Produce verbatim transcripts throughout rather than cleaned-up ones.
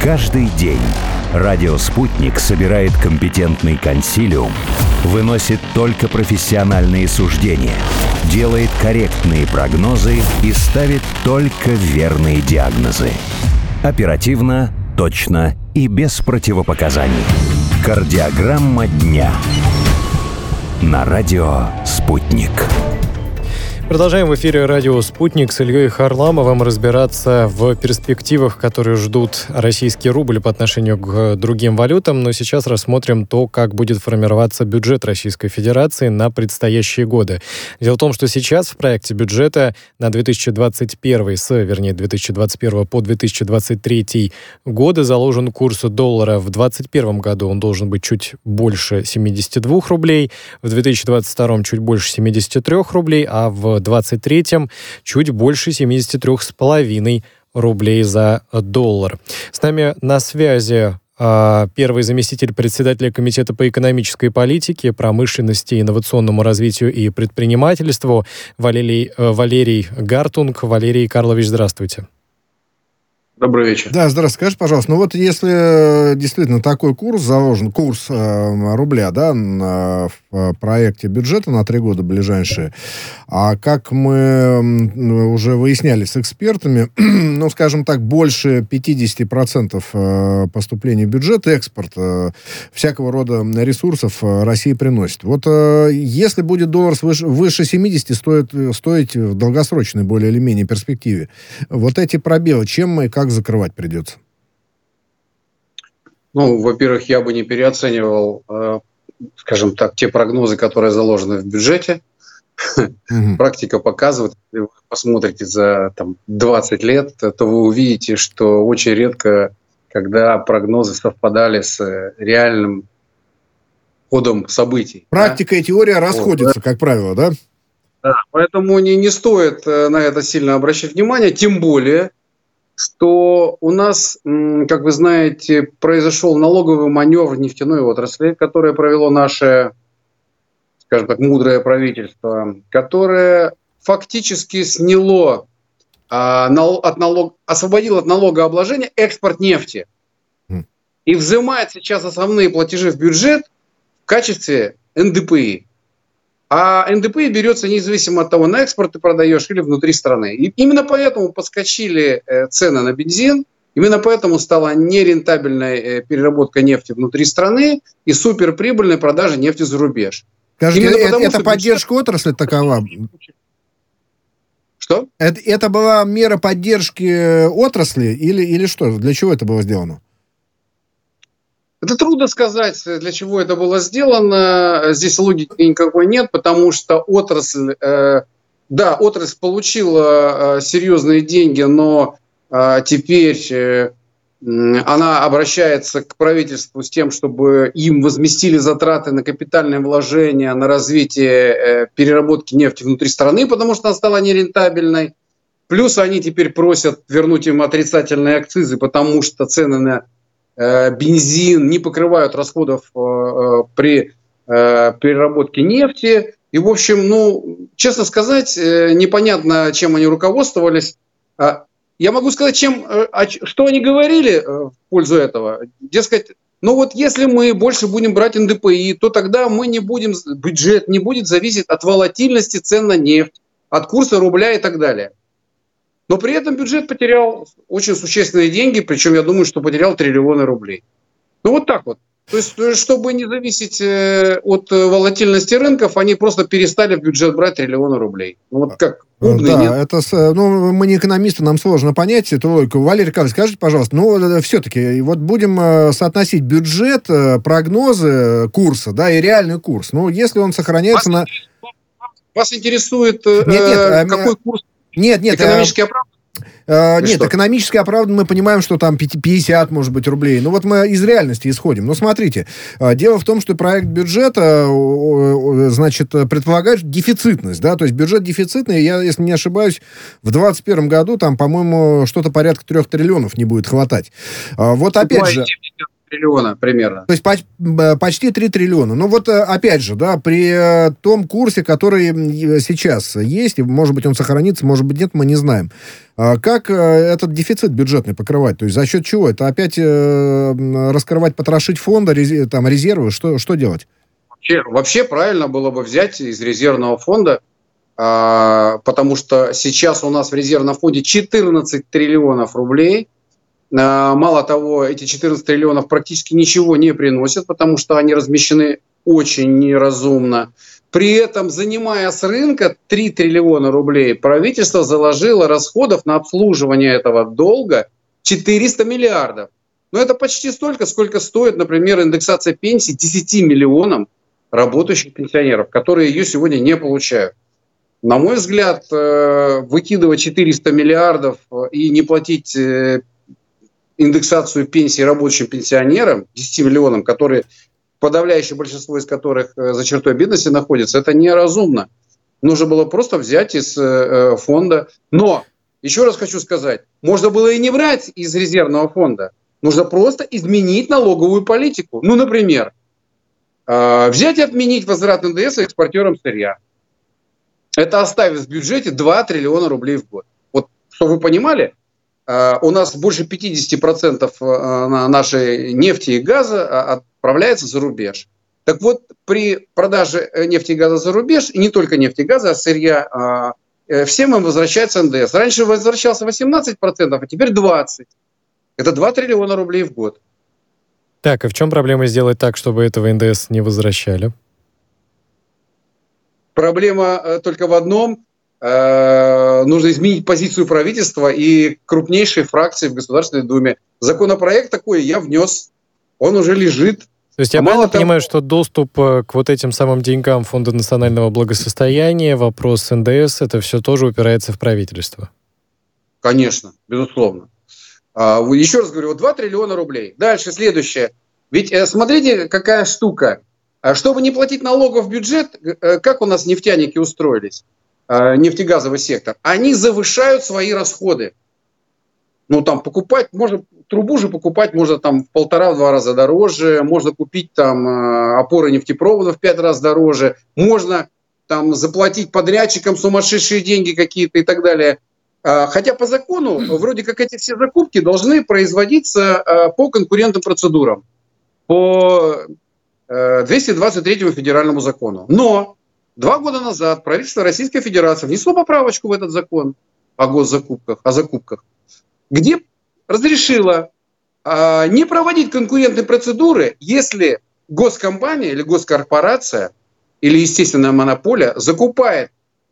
Каждый день радио «Спутник» собирает компетентный консилиум, выносит только профессиональные суждения, делает корректные прогнозы и ставит только верные диагнозы. Оперативно, точно и без противопоказаний. Кардиограмма дня. На радио «Спутник». Продолжаем в эфире радио «Спутник» с Ильей Харламовым разбираться в перспективах, которые ждут российский рубль по отношению к другим валютам. Но сейчас рассмотрим то, как будет формироваться бюджет Российской Федерации на предстоящие годы. Дело в том, что сейчас в проекте бюджета на две тысячи двадцать первый, с, вернее, две тысячи двадцать первого по две тысячи двадцать третий годы заложен курс доллара. В две тысячи двадцать первом году он должен быть чуть больше семьдесят два рублей, в две тысячи двадцать втором чуть больше семьдесят три рублей, а в две тысячи двадцать третьем чуть больше семьдесят три с половиной рублей за доллар. С нами на связи э, первый заместитель председателя Комитета по экономической политике, промышленности, инновационному развитию и предпринимательству Валерий, э, Валерий Гартунг. Валерий Карлович, здравствуйте. Добрый вечер. Да, здравствуйте. Скажите, пожалуйста, ну вот если действительно такой курс заложен, курс э, рубля, да, на, в проекте бюджета на три года ближайшие, а как мы уже выясняли с экспертами, ну, скажем так, больше пятьдесят процентов поступлений в бюджет, экспорт э, всякого рода ресурсов России приносит. Вот э, если будет доллар свыше, выше семидесяти стоит, стоить в долгосрочной более или менее перспективе, вот эти пробелы, чем мы, как закрывать придется? Ну, во-первых, я бы не переоценивал, э, скажем так, те прогнозы, которые заложены в бюджете. Mm-hmm. Практика показывает, если вы посмотрите за там, двадцать лет, то вы увидите, что очень редко, когда прогнозы совпадали с реальным ходом событий. Практика да? и теория расходятся, вот, как правило, да? Да, поэтому не, не стоит на это сильно обращать внимание, тем более, что у нас, как вы знаете, произошел налоговый маневр в нефтяной отрасли, которое провело наше, скажем так, мудрое правительство, которое фактически сняло, а, нал, от налог, освободило от налогообложения экспорт нефти. Mm. И взимает сейчас основные платежи в бюджет в качестве эн дэ пэ и. А эн дэ пэ и берется независимо от того, на экспорт ты продаешь или внутри страны. И именно поэтому подскочили цены на бензин, именно поэтому стала нерентабельной переработка нефти внутри страны и суперприбыльной продажа нефти за рубеж. Скажите, это, потому, это поддержка бюджет... отрасли такова? Что? Это, это была мера поддержки отрасли или, или что? Для чего это было сделано? Это трудно сказать, для чего это было сделано. Здесь логики никакой нет, потому что отрасль, э, да, отрасль получила э, серьезные деньги, но э, теперь э, она обращается к правительству с тем, чтобы им возместили затраты на капитальные вложения, на развитие э, переработки нефти внутри страны, потому что она стала нерентабельной. Плюс они теперь просят вернуть им отрицательные акцизы, потому что цены на бензин не покрывают расходов э, при э, переработке нефти. И, в общем, ну, честно сказать, э, непонятно, чем они руководствовались. А, я могу сказать, чем, э, что они говорили э, в пользу этого. Дескать, ну вот если мы больше будем брать эн дэ пэ и, то тогда мы не будем, бюджет не будет зависеть от волатильности цен на нефть, от курса рубля и так далее. Но при этом бюджет потерял очень существенные деньги, причем я думаю, что потерял триллионы рублей. Ну вот так вот. То есть, чтобы не зависеть от волатильности рынков, они просто перестали в бюджет брать триллионы рублей. Ну вот как умные, да, нет? Это, ну, мы не экономисты, нам сложно понять эту логику. Валерий Карлович, скажите, пожалуйста, ну, все-таки, вот будем соотносить бюджет, прогнозы курса, да, и реальный курс. Ну, если он сохраняется вас, на... Вас интересует, нет, нет, э, какой курс? Нет, нет. Экономически оправдан? Э, нет, что? Экономически оправдан, мы понимаем, что там пятьдесят, может быть, рублей. Ну вот мы из реальности исходим. Но смотрите, дело в том, что проект бюджета, значит, предполагает дефицитность, да, то есть бюджет дефицитный, я, если не ошибаюсь, в двадцать первом году там, по-моему, что-то порядка трех триллионов не будет хватать. Вот опять же... триллиона примерно. То есть почти три триллиона. Ну вот опять же, да, при том курсе, который сейчас есть, и, может быть, он сохранится, может быть, нет, мы не знаем. Как этот дефицит бюджетный покрывать? То есть за счет чего? Это опять раскрывать, потрошить фонды, рез... там, резервы? Что, что делать? Вообще, вообще правильно было бы взять из резервного фонда, а, потому что сейчас у нас в резервном фонде четырнадцать триллионов рублей. Мало того, эти четырнадцать триллионов практически ничего не приносят, потому что они размещены очень неразумно. При этом, занимая с рынка три триллиона рублей, правительство заложило расходов на обслуживание этого долга четыреста миллиардов. Но это почти столько, сколько стоит, например, индексация пенсий десяти миллионам работающих пенсионеров, которые ее сегодня не получают. На мой взгляд, выкидывать четыреста миллиардов и не платить индексацию пенсий рабочим пенсионерам, десяти миллионам, которые, подавляющее большинство из которых за чертой бедности находятся, это неразумно. Нужно было просто взять из э, фонда. Но, еще раз хочу сказать, можно было и не брать из резервного фонда. Нужно просто изменить налоговую политику. Ну, например, э, взять и отменить возврат эн дэ эс экспортерам сырья. Это оставит в бюджете два триллиона рублей в год. Вот, чтобы вы понимали, у нас больше пятьдесят процентов нашей нефти и газа отправляется за рубеж. Так вот, при продаже нефти и газа за рубеж, и не только нефти и газа, а сырья, всем им возвращается эн дэ эс. Раньше возвращался восемнадцать процентов, а теперь двадцать процентов. Это два триллиона рублей в год. Так, и в чем проблема сделать так, чтобы этого эн дэ эс не возвращали? Проблема только в одном. Нужно изменить позицию правительства и крупнейшей фракции в Государственной Думе. Законопроект такой я внес, он уже лежит. То есть я а правильно понимаю, того... что доступ к вот этим самым деньгам Фонда национального благосостояния, вопрос эн дэ эс, это все тоже упирается в правительство? Конечно, безусловно. Еще раз говорю, вот два триллиона рублей. Дальше, следующее. Ведь смотрите, какая штука. Чтобы не платить налогов в бюджет, как у нас нефтяники устроились? Нефтегазовый сектор, они завышают свои расходы. Ну, там, покупать, можно, трубу же покупать можно там в полтора-два раза дороже, можно купить там опоры нефтепроводов в пять раз дороже, можно там заплатить подрядчикам сумасшедшие деньги какие-то и так далее. Хотя по закону, вроде как эти все закупки должны производиться по конкурентным процедурам, по двести двадцать третьему федеральному закону. Но Два года назад правительство Российской Федерации внесло поправочку в этот закон о госзакупках, о закупках, где разрешило э, не проводить конкурентные процедуры, если госкомпания или госкорпорация или естественная монополия закупает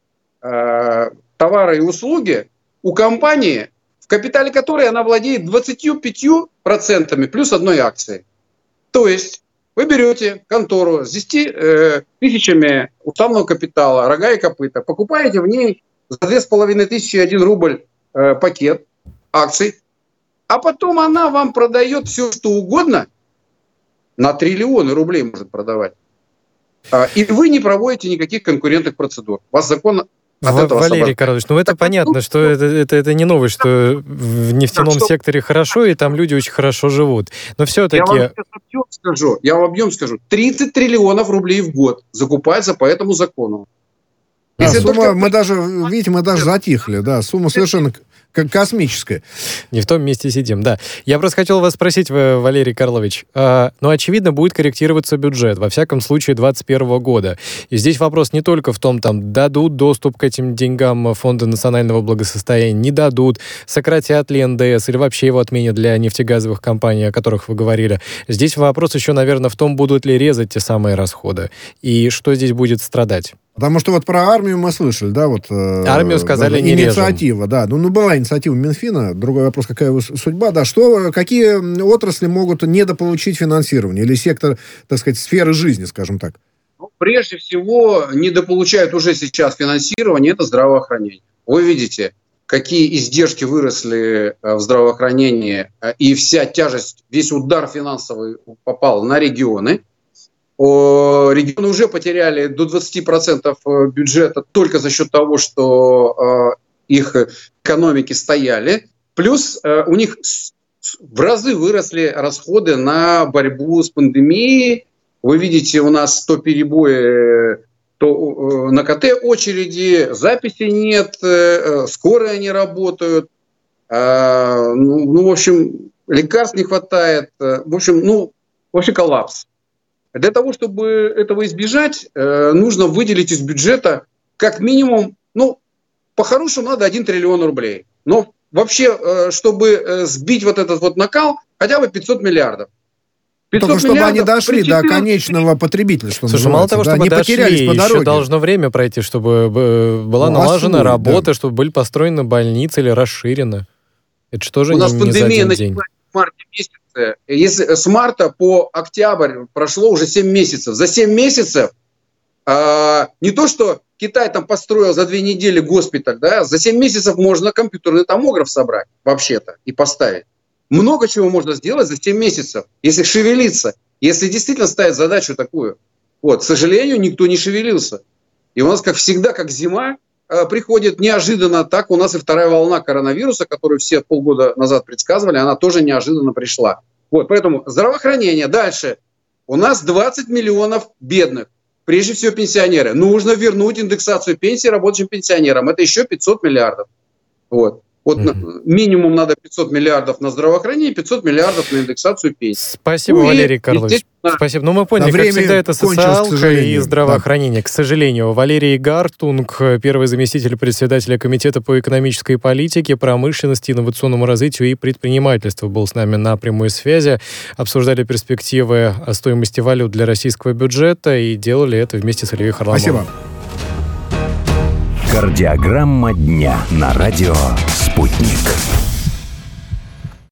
э, товары и услуги у компании, в капитале которой она владеет двадцатью пятью процентами плюс одной акцией. То есть вы берете контору с десятью э, тысячами уставного капитала, рога и копыта, покупаете в ней за две с половиной тысячи один рубль э, пакет акций, а потом она вам продает все, что угодно, на триллионы рублей может продавать. Э, и вы не проводите никаких конкурентных процедур. У вас закон... В, Валерий Карлович, ну это так, понятно, ну, что это, это, это не новость, что в нефтяном так, секторе что... хорошо, и там люди очень хорошо живут. Но все-таки... Я вам объем скажу, я вам объем скажу. тридцать триллионов рублей в год закупается по этому закону. Да, сумма, только... мы даже, видите, мы даже затихли, да, сумма совершенно космическая. Не в том месте сидим, да. Я просто хотел вас спросить, Валерий Карлович, э, ну, очевидно, будет корректироваться бюджет, во всяком случае, двадцать первого года. И здесь вопрос не только в том, там, дадут доступ к этим деньгам Фонда национального благосостояния, не дадут, сократят ли эн дэ эс или вообще его отменят для нефтегазовых компаний, о которых вы говорили. Здесь вопрос еще, наверное, в том, будут ли резать те самые расходы, и что здесь будет страдать. Потому что вот про армию мы слышали, да, вот... Армию сказали, да, не инициатива, режем. Да. Ну, ну, была инициатива Минфина, другой вопрос, какая его судьба, да, что, какие отрасли могут недополучить финансирование, или сектор, так сказать, сферы жизни, скажем так? Ну, прежде всего, недополучают уже сейчас финансирование, это здравоохранение. Вы видите, какие издержки выросли в здравоохранении, и вся тяжесть, весь удар финансовый попал на регионы. Регионы уже потеряли до двадцати процентов бюджета только за счет того, что их экономики стояли. Плюс у них в разы выросли расходы на борьбу с пандемией. Вы видите, у нас то перебои, то на ка тэ очереди, записи нет, скорые не работают. Ну, ну, в общем, лекарств не хватает. В общем, ну, вообще коллапс. Для того, чтобы этого избежать, нужно выделить из бюджета как минимум, ну, по-хорошему надо один триллион рублей. Но вообще, чтобы сбить вот этот вот накал, хотя бы пятьсот миллиардов. Только чтобы они дошли до конечного потребителя, что Слушай, мало того, чтобы да, дошли, еще должно время пройти, чтобы была ну, налажена основу, работа, да. чтобы были построены больницы или расширены. Это что же У не, нас не пандемия за один день? В марте месяце. Если с марта по октябрь прошло уже семь месяцев. За семь месяцев э, не то, что Китай там построил за две недели госпиталь, да, за семь месяцев можно компьютерный томограф собрать вообще-то и поставить. Много чего можно сделать за семь месяцев, если шевелиться, если действительно ставить задачу такую. Вот, к сожалению, никто не шевелился. И у нас, как всегда, как зима, э, приходит неожиданно. Так у нас и вторая волна коронавируса, которую все полгода назад предсказывали, она тоже неожиданно пришла. Вот, поэтому здравоохранение. Дальше. У нас двадцать миллионов бедных, прежде всего пенсионеры. Нужно вернуть индексацию пенсии рабочим пенсионерам. Это еще пятьсот миллиардов. Вот. Вот mm-hmm. минимум надо пятьсот миллиардов на здравоохранение, пятьсот миллиардов на индексацию пенсии. Спасибо, ну, Валерий и, Карлович. Спасибо. Ну, мы поняли, как всегда, это социалка и здравоохранение. Да. К сожалению, Валерий Гартунг, первый заместитель председателя Комитета по экономической политике, промышленности, инновационному развитию и предпринимательству, был с нами на прямой связи. Обсуждали перспективы стоимости валют для российского бюджета и делали это вместе с Ильей Харламовым. Спасибо. Кардиограмма дня на радио «Спутник».